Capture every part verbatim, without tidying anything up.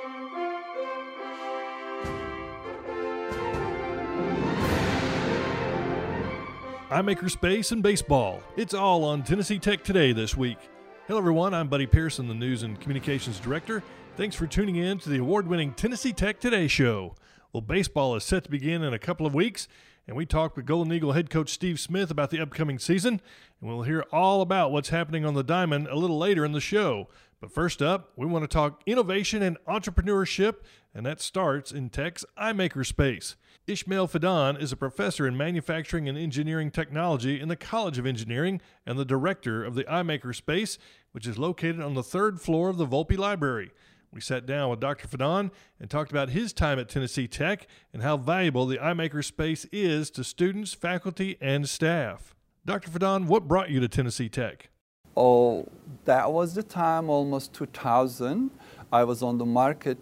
iMakerspace and baseball. It's all on Tennessee Tech Today this week. Hello everyone, I'm Buddy Pearson, the News and Communications Director. Thanks for tuning in to the award-winning Tennessee Tech Today show. Well, baseball is set to begin in a couple of weeks, and we talked with Golden Eagle head coach Steve Smith about the upcoming season, and we'll hear all about what's happening on the diamond a little later in the show. But first up, we want to talk innovation and entrepreneurship, and that starts in Tech's iMakerspace. Ishmael Fidan is a professor in manufacturing and engineering technology in the College of Engineering and the director of the iMakerspace, which is located on the third floor of the Volpe Library. We sat down with Doctor Fidan and talked about his time at Tennessee Tech and how valuable the iMakerspace is to students, faculty, and staff. Doctor Fidan, what brought you to Tennessee Tech? Oh, that was the time, almost two thousand. I was on the market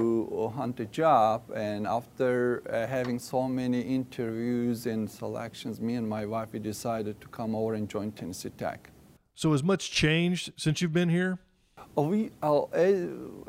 to hunt a job, and after uh, having so many interviews and selections, me and my wife, we decided to come over and join Tennessee Tech. So has much changed since you've been here? Uh, we, uh, as,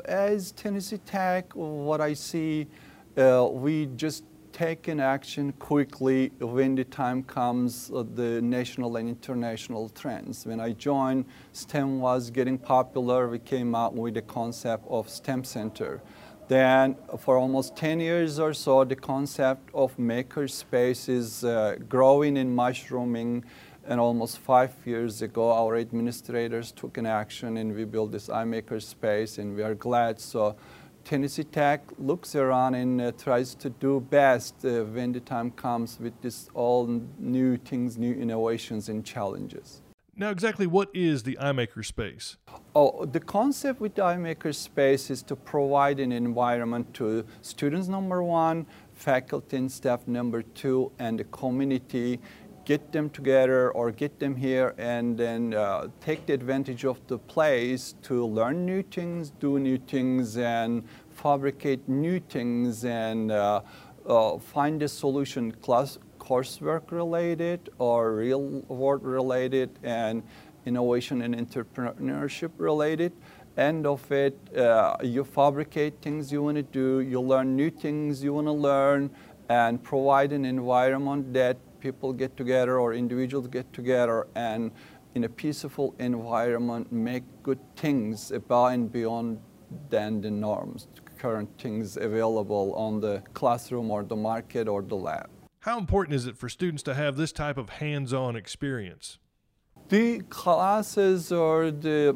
as Tennessee Tech, what I see, uh, we just take an action quickly when the time comes, uh, the national and international trends. When I joined, STEM was getting popular. We came out with the concept of STEM Center. Then for almost ten years or so, the concept of makerspace is uh, growing and mushrooming. And almost five years ago, our administrators took an action and we built this iMakerspace, and we are glad. So Tennessee Tech looks around and uh, tries to do best uh, when the time comes with this all new things, new innovations and challenges. Now, exactly what is the iMakerspace? Oh, the concept with the iMakerspace is to provide an environment to students, number one, faculty and staff, number two, and the community. Get them together or get them here and then uh, take the advantage of the place to learn new things, do new things, and fabricate new things, and uh, uh, find a solution, class coursework related or real world related, and innovation and entrepreneurship related. End of it, uh, you fabricate things you want to do, you learn new things you want to learn, and provide an environment that people get together or individuals get together and in a peaceful environment make good things above and beyond than the norms, current things available on the classroom or the market or the lab. How important is it for students to have this type of hands-on experience? The classes or the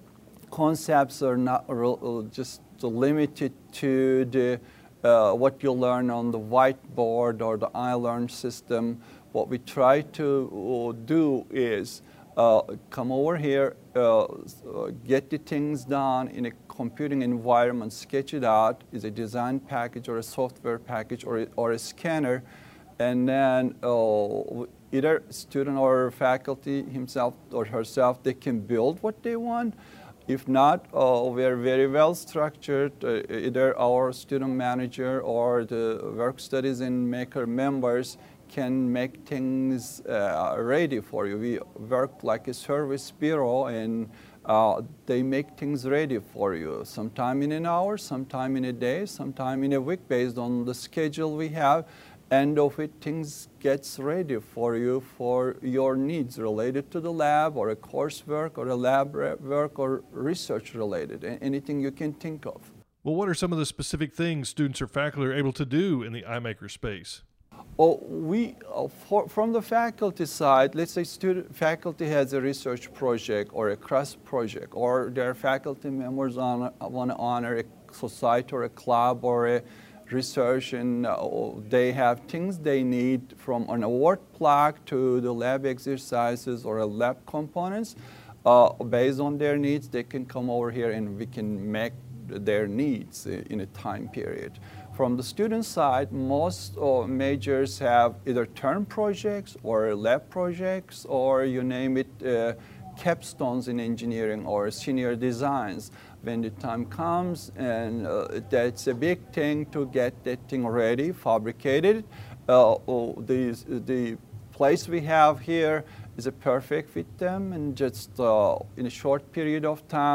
concepts are not just limited to the Uh, what you learn on the whiteboard or the iLearn system. What we try to uh, do is uh, come over here, uh, get the things done in a computing environment, sketch it out, is a design package or a software package or a, or a scanner, and then uh, either student or faculty himself or herself, they can build what they want. If not, uh, we are very well structured. Uh, either our student manager or the work studies and maker members can make things uh, ready for you. We work like a service bureau, and uh, they make things ready for you. Sometime in an hour, sometime in a day, sometime in a week, based on the schedule we have. End of it, things gets ready for you for your needs related to the lab or a coursework or a lab work or research related, anything you can think of. Well, what are some of the specific things students or faculty are able to do in the iMakerspace? Oh, we, uh, for, from the faculty side, let's say student faculty has a research project or a class project, or their faculty members want to honor a society or a club or a research, and uh, they have things they need from an award plaque to the lab exercises or lab components. Uh, based on their needs, they can come over here and we can make their needs in a time period. From the student side, most uh, majors have either term projects or lab projects or you name it, uh, capstones in engineering or senior designs. When the time comes, and uh, that's a big thing to get that thing ready, fabricated. Uh, oh, the, the place we have here is a perfect fit them, and just uh, in a short period of time,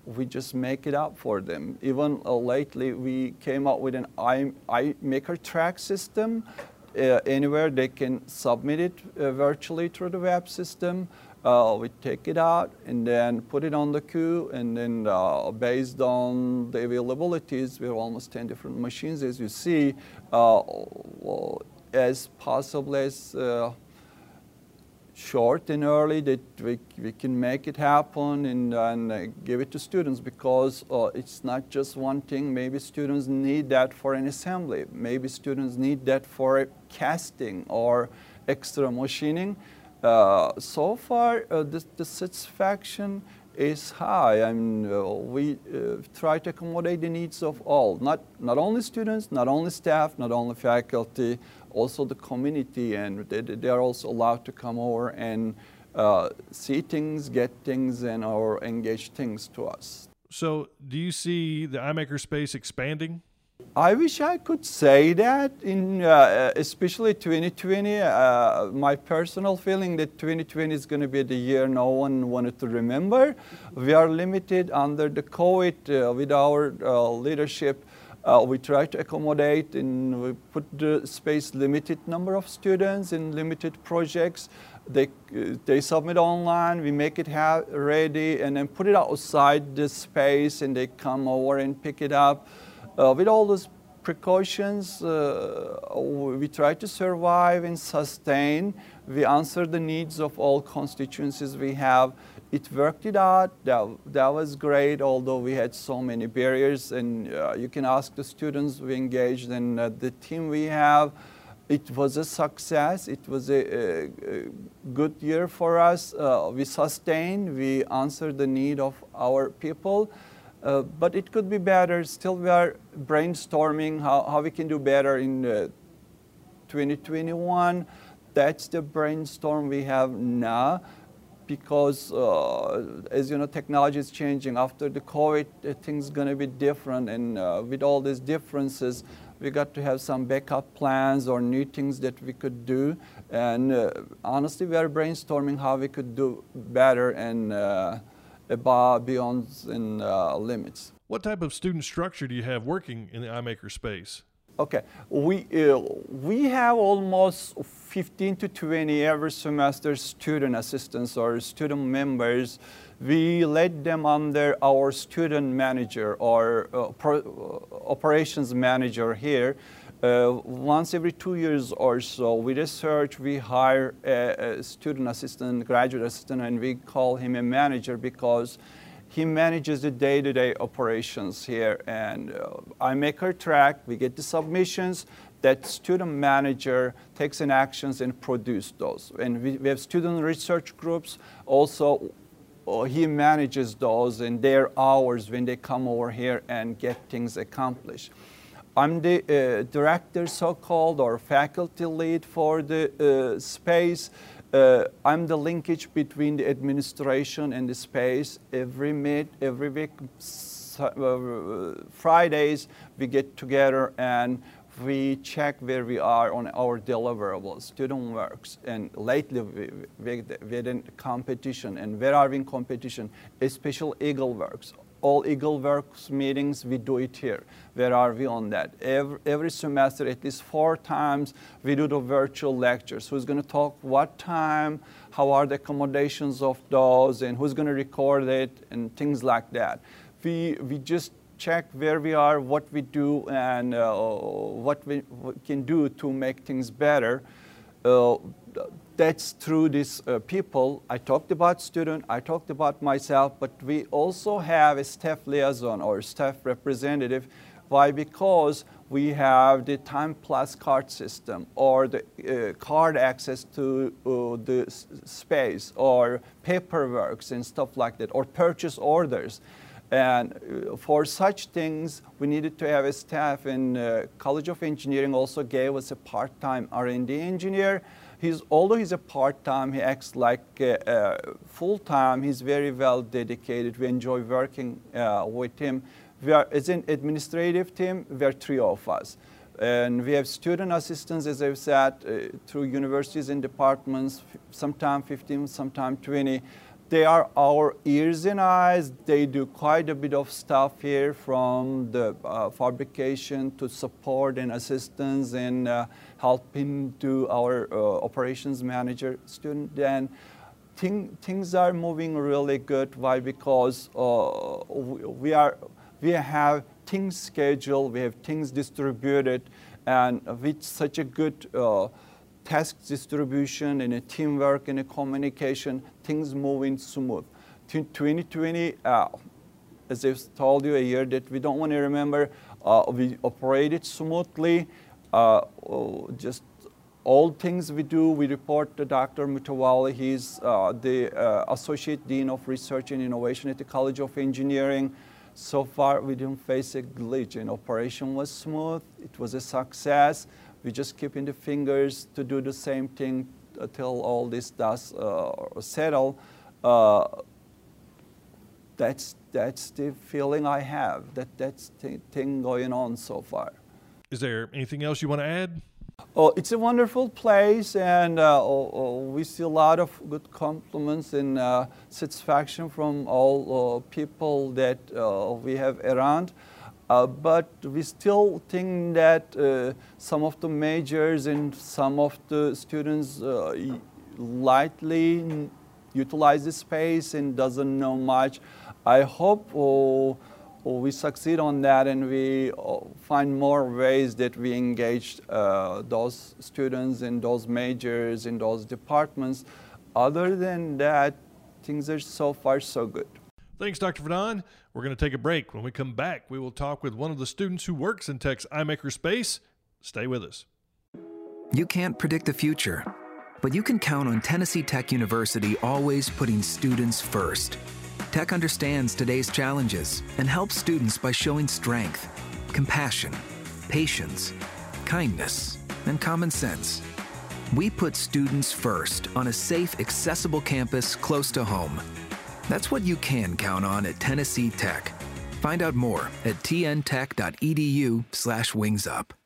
we just make it up for them. Even uh, lately, we came out with an I, iMaker track system. Uh, anywhere they can submit it uh, virtually through the web system. Uh, we take it out and then put it on the queue, and then uh, based on the availabilities, we have almost ten different machines, as you see, uh, well, as possible as uh, short and early that we, we can make it happen and, and uh, give it to students, because uh, it's not just one thing. Maybe students need that for an assembly. Maybe students need that for a casting or extra machining. Uh, so far, uh, the, the satisfaction is high. I mean, uh, we uh, try to accommodate the needs of all, not, not only students, not only staff, not only faculty, also the community, and they, they are also allowed to come over and uh, see things, get things, and or engage things to us. So do you see the iMaker space expanding? I wish I could say that, in uh, especially twenty twenty. Uh, my personal feeling that twenty twenty is going to be the year no one wanted to remember. We are limited under the COVID uh, with our uh, leadership. Uh, we try to accommodate, and we put the space limited number of students in limited projects. They, uh, they submit online, we make it ha ready, and then put it outside the space, and they come over and pick it up. Uh, with all those precautions, uh, we try to survive and sustain. We answer the needs of all constituencies we have. It worked it out. That, that was great, although we had so many barriers. And uh, you can ask the students we engaged and uh, the team we have. It was a success. It was a, a, a good year for us. Uh, we sustained. We answered the need of our people. Uh, but it could be better. Still, we are brainstorming how, how we can do better in uh, twenty twenty-one. That's the brainstorm we have now, because uh, as you know, technology is changing. After the COVID, uh, things going to be different, and uh, with all these differences, we got to have some backup plans or new things that we could do. And uh, honestly, we are brainstorming how we could do better and uh, above, beyond, and uh, limits. What type of student structure do you have working in the iMaker space? Okay, we, uh, we have almost fifteen to twenty every semester student assistants or student members. We let them under our student manager or uh, pro, uh, operations manager here. Uh, once every two years or so, we research, we hire a, a student assistant, graduate assistant, and we call him a manager because he manages the day-to-day operations here. And uh, iMaker track, we get the submissions, that student manager takes in actions and produce those. And we, we have student research groups. Also, uh, he manages those in their hours when they come over here and get things accomplished. I'm the uh, director, so-called, or faculty lead for the uh, space. Uh, I'm the linkage between the administration and the space. Every mid, every week, uh, Fridays, we get together and we check where we are on our deliverables, student works. And lately, we, we, we're in competition. And where are we in competition? A special Eagle Works. All Eagle Works meetings, we do it here. Where are we on that? Every, every semester, at least four times, we do the virtual lectures. Who's going to talk what time, how are the accommodations of those, and who's going to record it, and things like that. We, we just check where we are, what we do, and uh, what we what can do to make things better. Uh, That's through these uh, people. I talked about student, I talked about myself, but we also have a staff liaison or staff representative. Why? Because we have the Time Plus card system or the uh, card access to uh, the s space or paperworks and stuff like that, or purchase orders. And uh, for such things, we needed to have a staff, and uh, College of Engineering also gave us a part-time R and D engineer. He's, although he's a part-time, he acts like uh, uh, full-time. He's very well dedicated. We enjoy working uh, with him. We are, as an administrative team, we are three of us. And we have student assistants, as I've said, uh, through universities and departments, sometimes fifteen, sometimes twenty. they are our ears and eyes. They do quite a bit of stuff here, from the uh, fabrication to support and assistance and uh, helping to our uh, operations manager student. And thing, things are moving really good. Why? Because uh, we are we have things scheduled, we have things distributed, and with such a good uh, task distribution and a teamwork and a communication, things moving smooth. twenty twenty, uh, as I've told you, a year that we don't want to remember, uh, we operated smoothly. Uh, just all things we do, we report to Doctor Mutawalli. He's uh, the uh, Associate Dean of Research and Innovation at the College of Engineering. So far, we didn't face a glitch, and operation was smooth. It was a success. We just keeping the fingers to do the same thing until all this does uh, settle. Uh, that's that's the feeling I have. That that's the thing going on so far. Is there anything else you want to add? Oh, it's a wonderful place, and uh, oh, oh, we see a lot of good compliments and uh, satisfaction from all uh, people that uh, we have around. Uh, but we still think that uh, some of the majors and some of the students uh, lightly utilize the space and doesn't know much. I hope oh, oh, we succeed on that, and we oh, find more ways that we engage uh, those students in those majors in those departments. Other than that, things are so far so good. Thanks, Doctor Fadan. We're going to take a break. When we come back, we will talk with one of the students who works in Tech's iMaker space. Stay with us. You can't predict the future, but you can count on Tennessee Tech University always putting students first. Tech understands today's challenges and helps students by showing strength, compassion, patience, kindness, and common sense. We put students first on a safe, accessible campus close to home. That's what you can count on at Tennessee Tech. Find out more at t n tech dot e d u slash wings up.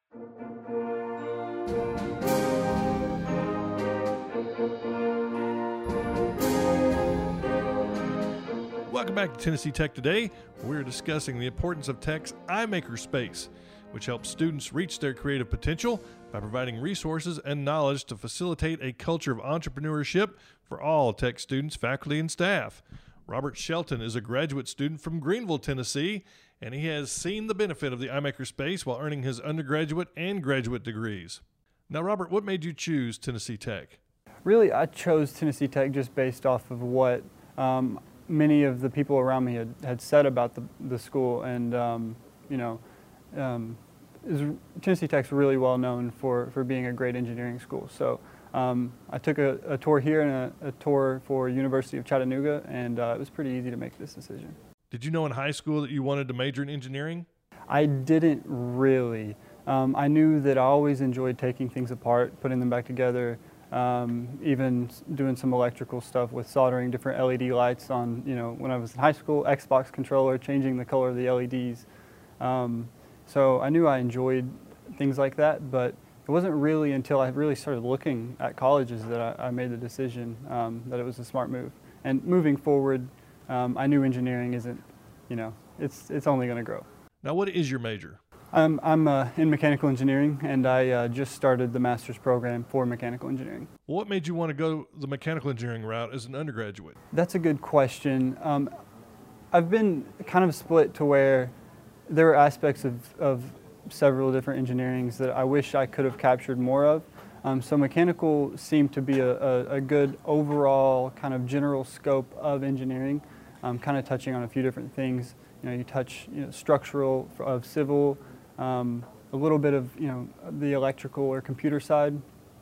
Welcome back to Tennessee Tech Today. We're discussing the importance of Tech's iMaker space, which helps students reach their creative potential by providing resources and knowledge to facilitate a culture of entrepreneurship for all Tech students, faculty, and staff. Robert Shelton is a graduate student from Greenville, Tennessee, and he has seen the benefit of the iMaker space while earning his undergraduate and graduate degrees. Now, Robert, what made you choose Tennessee Tech? Really, I chose Tennessee Tech just based off of what um, many of the people around me had, had said about the, the school, and um, you know, um, is, Tennessee Tech's really well known for, for being a great engineering school. So um, I took a, a tour here and a, a tour for University of Chattanooga, and uh, it was pretty easy to make this decision. Did you know in high school that you wanted to major in engineering? I didn't really. Um, I knew that I always enjoyed taking things apart, putting them back together, um, even doing some electrical stuff with soldering different L E D lights on, you know, when I was in high school, Xbox controller, changing the color of the L E Ds. Um, so I knew I enjoyed things like that, but it wasn't really until I really started looking at colleges that I, I made the decision um, that it was a smart move. And moving forward, um, I knew engineering isn't, you know, it's, it's only going to grow. Now, what is your major? I'm, I'm uh, in mechanical engineering, and I uh, just started the master's program for mechanical engineering. Well, what made you want to go the mechanical engineering route as an undergraduate? That's a good question. Um, I've been kind of split to where there are aspects of, of several different engineerings that I wish I could have captured more of. Um, so mechanical seemed to be a, a, a good overall kind of general scope of engineering, um, kind of touching on a few different things. You know, you touch you know, structural of civil, um, a little bit of you know the electrical or computer side.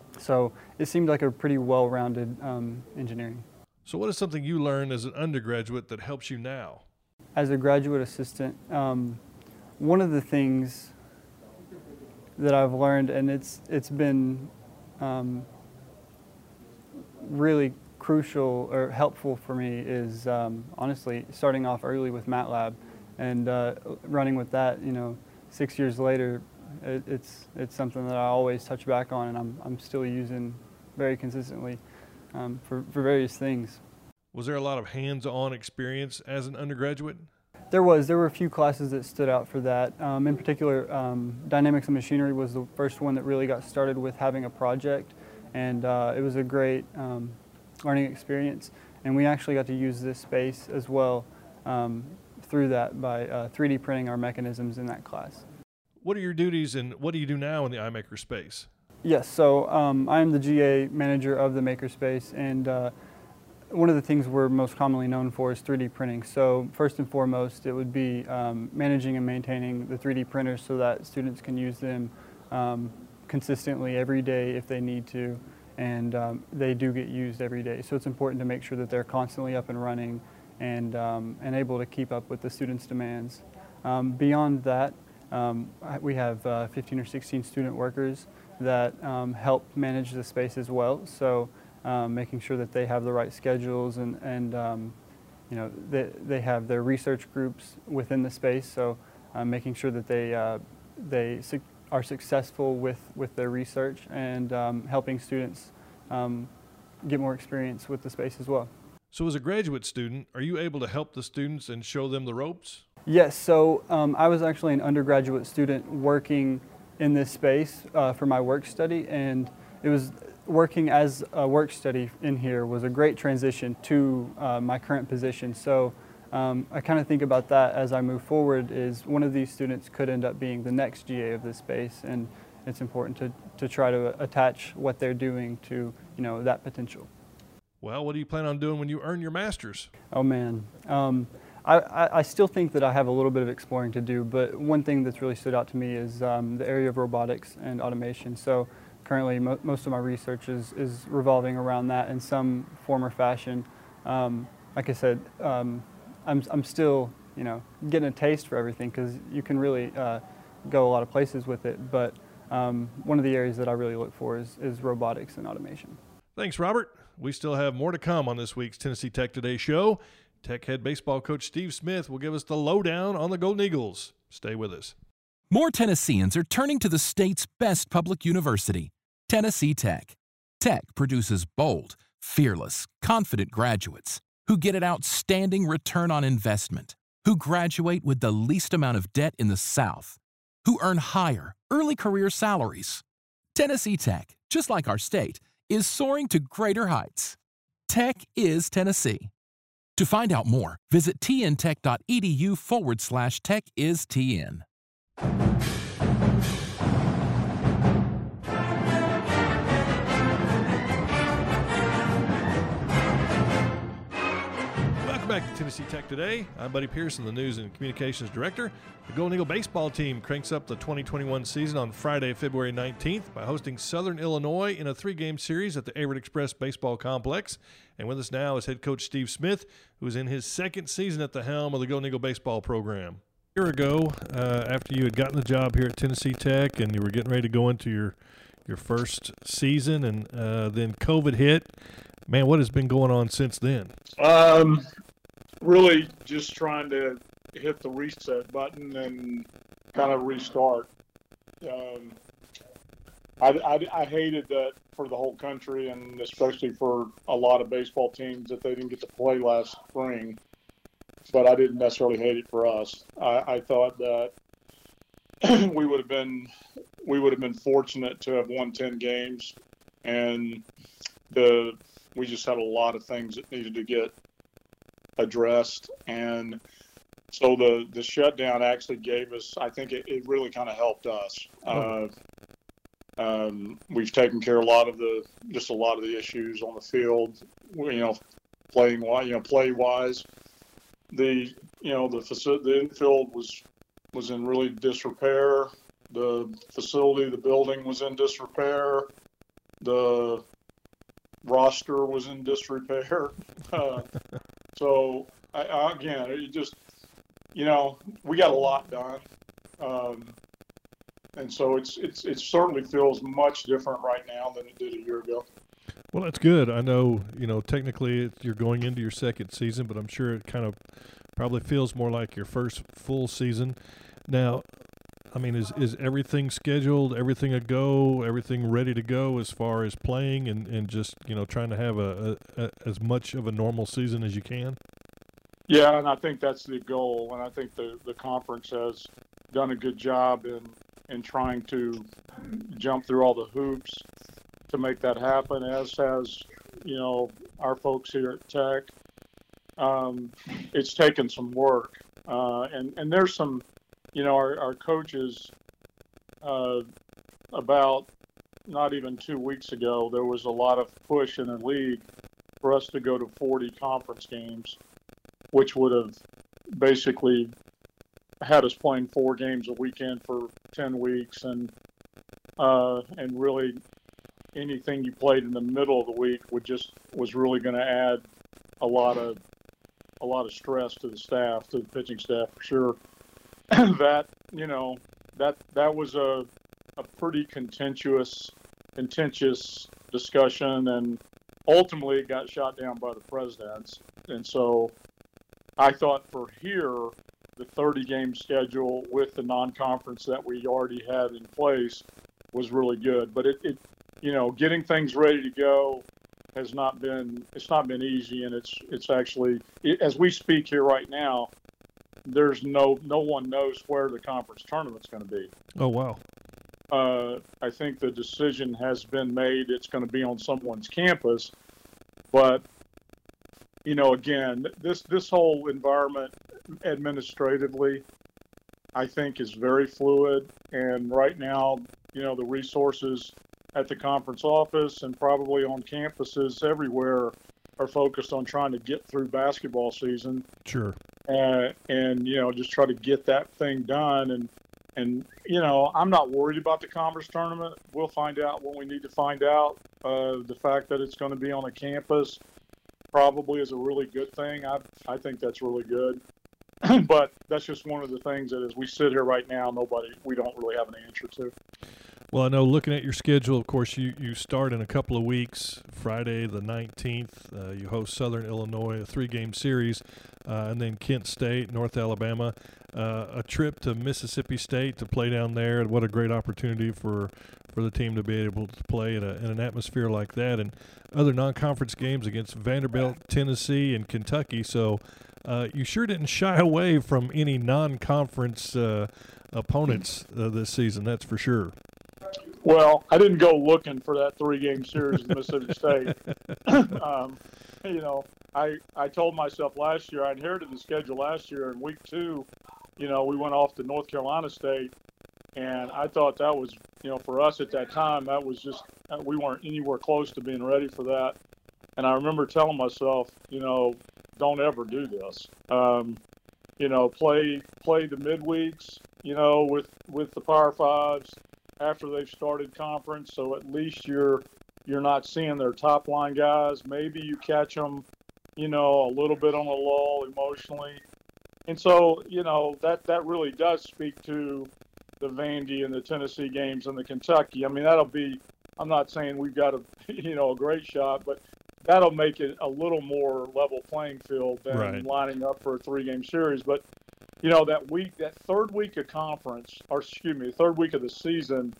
So it seemed like a pretty well-rounded um, engineering. So what is something you learned as an undergraduate that helps you now? As a graduate assistant, um, one of the things that I've learned, and it's it's been um, really crucial or helpful for me, is um, honestly starting off early with MATLAB and uh, running with that. You know, six years later, it, it's it's something that I always touch back on, and I'm I'm still using very consistently um, for for various things. Was there a lot of hands-on experience as an undergraduate? There was. There were a few classes that stood out for that. Um, in particular, um, Dynamics and Machinery was the first one that really got started with having a project, and uh, it was a great um, learning experience. And we actually got to use this space as well um, through that by uh, three D printing our mechanisms in that class. What are your duties and what do you do now in the iMaker space? Yes, so um, I'm the G A manager of the Makerspace, and uh, one of the things we're most commonly known for is three D printing. So first and foremost, it would be um, managing and maintaining the three D printers so that students can use them um, consistently every day if they need to, and um, they do get used every day. So it's important to make sure that they're constantly up and running and, um, and able to keep up with the students' demands. Um, beyond that, um, we have uh, fifteen or sixteen student workers that um, help manage the space as well. So Um, making sure that they have the right schedules and, and um, you know, they, they have their research groups within the space. So uh, making sure that they, uh, they su are successful with, with their research and um, helping students um, get more experience with the space as well. So as a graduate student, are you able to help the students and show them the ropes? Yes, so um, I was actually an undergraduate student working in this space uh, for my work study, and it was working as a work study in here was a great transition to uh, my current position. So um, I kind of think about that as I move forward, is one of these students could end up being the next G A of this space, and it's important to, to try to attach what they're doing to, you know, that potential. Well, what do you plan on doing when you earn your master's? Oh man, um, I, I, I still think that I have a little bit of exploring to do, but one thing that's really stood out to me is um, the area of robotics and automation. So currently, mo most of my research is, is revolving around that in some form or fashion. Um, like I said, um, I'm, I'm still, you know, getting a taste for everything, because you can really uh, go a lot of places with it. But um, one of the areas that I really look for is, is robotics and automation. Thanks, Robert. We still have more to come on this week's Tennessee Tech Today show. Tech head baseball coach Steve Smith will give us the lowdown on the Golden Eagles. Stay with us. More Tennesseans are turning to the state's best public university, Tennessee Tech. Tech produces bold, fearless, confident graduates who get an outstanding return on investment, who graduate with the least amount of debt in the South, who earn higher, early career salaries. Tennessee Tech, just like our state, is soaring to greater heights. Tech is Tennessee. To find out more, visit tntech.edu forward slash tech is TN. Welcome back to Tennessee Tech Today. I'm Buddy Pearson, the News and Communications Director. The Golden Eagle baseball team cranks up the twenty twenty-one season on Friday, February nineteenth by hosting Southern Illinois in a three-game series at the Averett Express Baseball Complex. And with us now is head coach Steve Smith, who is in his second season at the helm of the Golden Eagle baseball program. A year ago, uh, after you had gotten the job here at Tennessee Tech and you were getting ready to go into your, your first season, and uh, then COVID hit, man, what has been going on since then? Um, really just trying to hit the reset button and kind of restart. Um, I, I, I hated that for the whole country, and especially for a lot of baseball teams, that they didn't get to play last spring. But I didn't necessarily hate it for us. I, I thought that we would have been we would have been fortunate to have won ten games, and the we just had a lot of things that needed to get addressed. And so the the shutdown actually gave us, I think it, it really kind of helped us. Uh, um, we've taken care of a lot of the just a lot of the issues on the field, you know, playing wise, you know, play wise. The you know the faci- the infield was was in really disrepair. The facility, the building was in disrepair. The roster was in disrepair. Uh, so I, I, again, it just you know we got a lot done, um, and so it's it's it certainly feels much different right now than it did a year ago. Well, that's good. I know, you know, technically it, you're going into your second season, but I'm sure it kind of probably feels more like your first full season. Now, I mean, is is everything scheduled, everything a go, everything ready to go as far as playing and, and just, you know, trying to have a, a, a as much of a normal season as you can? Yeah, and I think that's the goal, and I think the, the conference has done a good job in, in trying to jump through all the hoops to make that happen, as has, you know, our folks here at Tech. Um, it's taken some work, uh, and, and there's some, you know, our, our coaches, uh, about not even two weeks ago, there was a lot of push in the league for us to go to forty conference games, which would have basically had us playing four games a weekend for ten weeks, and uh, and really anything you played in the middle of the week would just was really going to add a lot of a lot of stress to the staff, to the pitching staff for sure. that you know that that was a a pretty contentious contentious discussion, and ultimately it got shot down by the presidents. And so I thought for here, the thirty game schedule with the non-conference that we already had in place was really good. But it, it, you know, getting things ready to go has not been, it's not been easy. And it's, it's actually, it, as we speak here right now, there's no, no one knows where the conference tournament's going to be. Oh, wow. Uh, I think the decision has been made. It's going to be on someone's campus, but you know, again, this, this whole environment administratively, I think, is very fluid. And right now, you know, the resources at the conference office and probably on campuses everywhere are focused on trying to get through basketball season. Sure. Uh, and, you know, just try to get that thing done. And, and, you know, I'm not worried about the conference tournament. We'll find out what we need to find out. Uh, the fact that it's going to be on a campus probably is a really good thing. I I think that's really good. But that's just one of the things that as we sit here right now, nobody, we don't really have an answer to. Well, I know looking at your schedule, of course, you, you start in a couple of weeks. Friday the nineteenth, uh, you host Southern Illinois, a three-game series, uh, and then Kent State, North Alabama, uh, a trip to Mississippi State to play down there. What a great opportunity for, for the team to be able to play in, a, in an atmosphere like that, and other non-conference games against Vanderbilt, Tennessee, and Kentucky. So uh, you sure didn't shy away from any non-conference uh, opponents uh, this season, that's for sure. Well, I didn't go looking for that three-game series in Mississippi State. um, you know, I I told myself last year, I inherited the schedule last year in week two. You know, we went off to North Carolina State, and I thought that was, you know, for us at that time, that was just, we weren't anywhere close to being ready for that. And I remember telling myself, you know, don't ever do this. Um, you know, play play the midweeks, you know, with, with the Power Fives after they've started conference, so at least you're you're not seeing their top line guys. Maybe you catch them, you know, a little bit on a lull emotionally. And so, you know, that, that really does speak to the Vandy and the Tennessee games and the Kentucky. I mean, that'll be, I'm not saying we've got a, you know, a great shot, but that'll make it a little more level playing field than right. lining up for a three-game series. But, you know, that week, that third week of conference, or excuse me, third week of the season,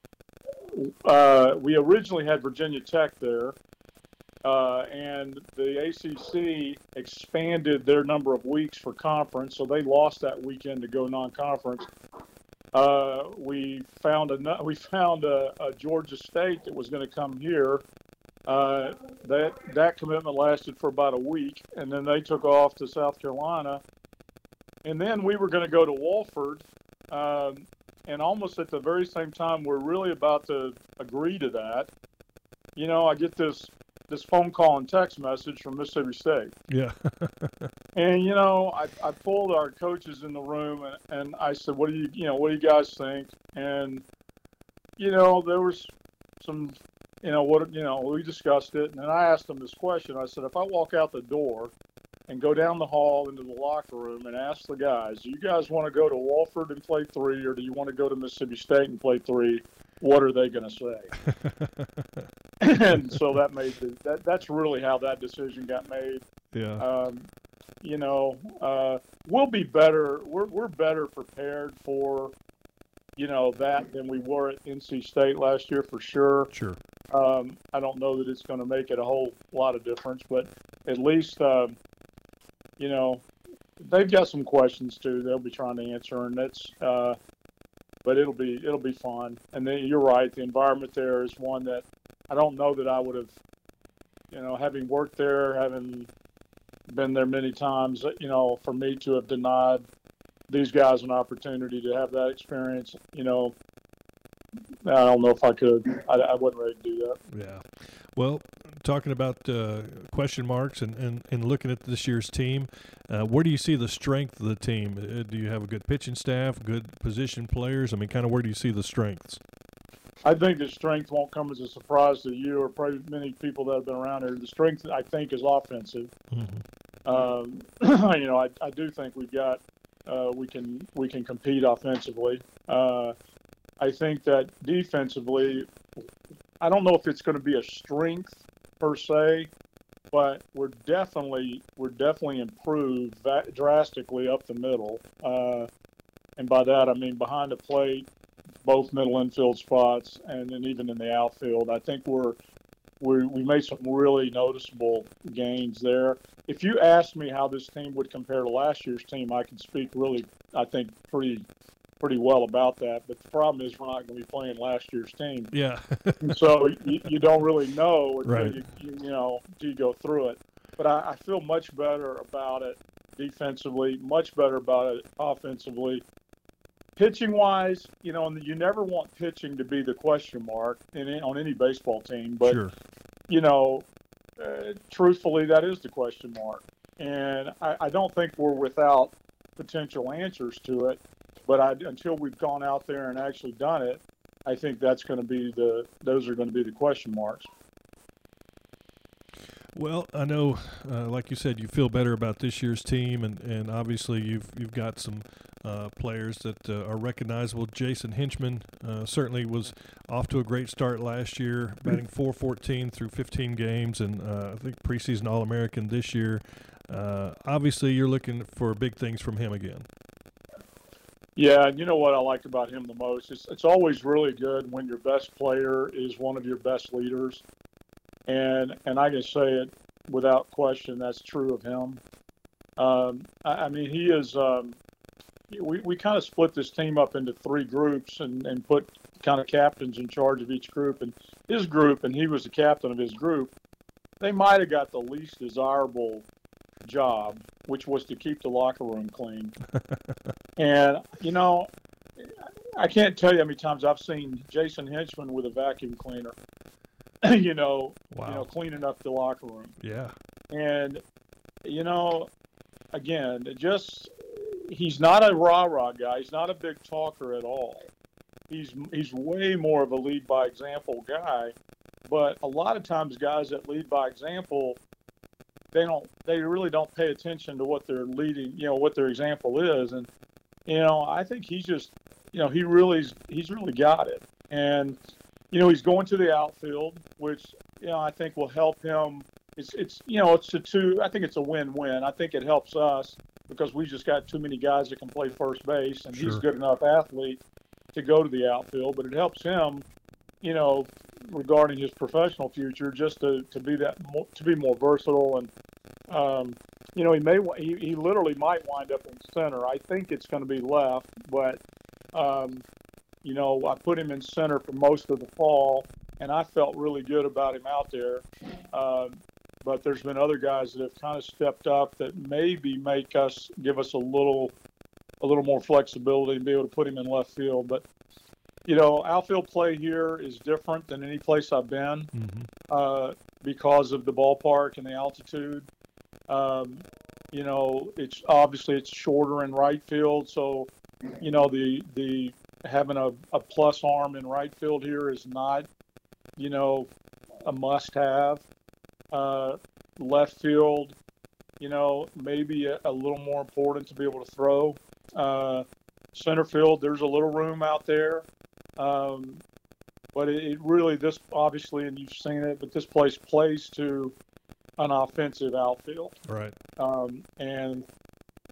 uh, we originally had Virginia Tech there, uh, and the A C C expanded their number of weeks for conference, so they lost that weekend to go non-conference. Uh, we found a we found a, a Georgia State that was going to come here. Uh, that that commitment lasted for about a week, and then they took off to South Carolina. And then we were going to go to Wofford, um, and almost at the very same time we're really about to agree to that, you know, I get this this phone call and text message from Mississippi State. Yeah. And, you know, I, I pulled our coaches in the room, and, and I said, what do you, you know, what do you guys think? And, you know, there was some, you know, what, you know, we discussed it, and then I asked them this question. I said, if I walk out the door and go down the hall into the locker room and ask the guys, do you guys want to go to Wofford and play three, or do you want to go to Mississippi State and play three? What are they going to say? And so that made the, that that's really how that decision got made. Yeah. Um, you know, uh, we'll be better. We're we're better prepared for you know, that than we were at N C State last year for sure. Sure. Um, I don't know that it's going to make it a whole lot of difference, but at least, uh, you know, they've got some questions too. They'll be trying to answer, and that's. Uh, but it'll be it'll be fun. And then you're right. The environment there is one that I don't know that I would have, you know, having worked there, having been there many times, you know, for me to have denied these guys an opportunity to have that experience, you know, I don't know if I could. I, I wasn't ready to do that. Yeah. Well, talking about uh, question marks and, and, and looking at this year's team, uh, where do you see the strength of the team? Uh, do you have a good pitching staff, good position players? I mean, kind of where do you see the strengths? I think the strength won't come as a surprise to you or probably many people that have been around here. The strength, I think, is offensive. Mm-hmm. Um, you know, I, I do think we've got uh, we can we can compete offensively. Uh, I think that defensively, I don't know if it's going to be a strength per se, but we're definitely we're definitely improved drastically up the middle, uh, and by that I mean behind the plate, both middle infield spots, and then even in the outfield. I think we're we we made some really noticeable gains there. If you asked me how this team would compare to last year's team, I can speak really, I think, pretty pretty well about that. But the problem is we're not going to be playing last year's team. Yeah. So you, you don't really know until right. you, you you know until you go through it. But I, I feel much better about it defensively, much better about it offensively. Pitching wise, you know, and you never want pitching to be the question mark in on any baseball team. But sure. you know, uh, truthfully, that is the question mark. And I, I don't think we're without potential answers to it. But I, until we've gone out there and actually done it, I think that's going to be the those are going to be the question marks. Well, I know, uh, like you said, you feel better about this year's team, and, and obviously you've you've got some uh, players that uh, are recognizable. Jason Hinchman uh, certainly was off to a great start last year, batting four fourteen through fifteen games, and uh, I think preseason All-American this year. Uh, obviously, you're looking for big things from him again. Yeah, and you know what I like about him the most? It's, it's always really good when your best player is one of your best leaders. And and I can say it without question, that's true of him. Um, I, I mean, he is um, – we, we kind of split this team up into three groups and, and put kind of captains in charge of each group. And his group, and he was the captain of his group, they might have got the least desirable job, which was to keep the locker room clean. And, you know, I can't tell you how many times I've seen Jason Hinchman with a vacuum cleaner. you know, wow. you know, cleaning up the locker room. Yeah. And, you know, again, just he's not a rah-rah guy. He's not a big talker at all. He's he's way more of a lead by example guy. But a lot of times guys that lead by example, they don't they really don't pay attention to what they're leading, you know, what their example is. And, you know, I think he's just, you know, he really he's really got it. And you know, he's going to the outfield, which, you know, I think will help him. It's, it's you know, it's a two. I think it's a win-win. I think it helps us because we just got too many guys that can play first base, and sure. he's a good enough athlete to go to the outfield. But it helps him, you know, regarding his professional future, just to, to be that more, to be more versatile. And, um, you know, he may he, he literally might wind up in center. I think it's going to be left, but. Um, You know, I put him in center for most of the fall, and I felt really good about him out there. Uh, but there's been other guys that have kind of stepped up that maybe make us give us a little, a little more flexibility and be able to put him in left field. But you know, outfield play here is different than any place I've been mm-hmm. uh, because of the ballpark and the altitude. Um, you know, it's obviously it's shorter in right field, so you know the the having a, a plus arm in right field here is not, you know, a must-have. Uh, left field, you know, maybe a, a little more important to be able to throw. Uh, center field, there's a little room out there. Um, but it, it really, this obviously, and you've seen it, but this place plays to an offensive outfield. Right. Um, and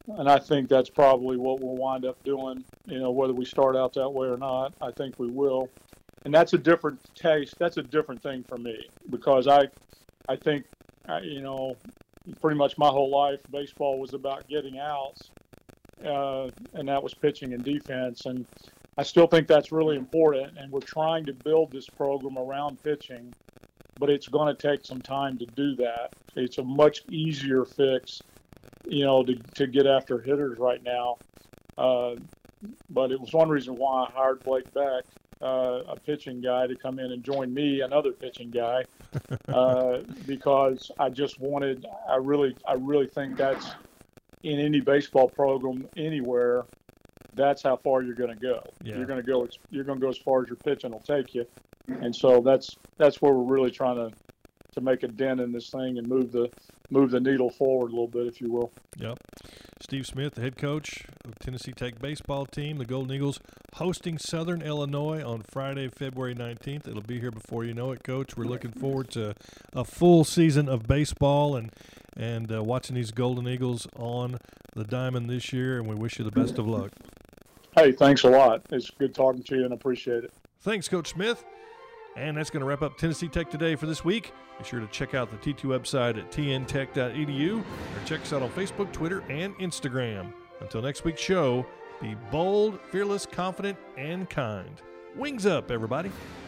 and I think that's probably what we'll wind up doing. You know, whether we start out that way or not, I think we will. And that's a different taste. That's a different thing for me, because I, I think, you know, pretty much my whole life, baseball was about getting outs, uh, and that was pitching and defense. And I still think that's really important. And we're trying to build this program around pitching, but it's going to take some time to do that. It's a much easier fix, you know, to, to get after hitters right now. Uh, but it was one reason why I hired Blake Beck, uh, a pitching guy, to come in and join me, another pitching guy, uh, because I just wanted, I really, I really think that's in any baseball program anywhere, that's how far you're going to go. Yeah. You're going to go, you're going to go as far as your pitching will take you. And so that's, that's where we're really trying to, to make a dent in this thing and move the, move the needle forward a little bit, if you will. Yep. Steve Smith, the head coach of Tennessee Tech baseball team, the Golden Eagles, hosting Southern Illinois on Friday, February nineteenth. It'll be here before you know it, Coach. We're looking forward to a full season of baseball and and uh, watching these Golden Eagles on the diamond this year, and we wish you the best of luck. Hey, thanks a lot. It's good talking to you, and I appreciate it. Thanks, Coach Smith. And that's going to wrap up Tennessee Tech Today for this week. Be sure to check out the T two website at t n tech dot e d u or check us out on Facebook, Twitter, and Instagram. Until next week's show, be bold, fearless, confident, and kind. Wings up, everybody.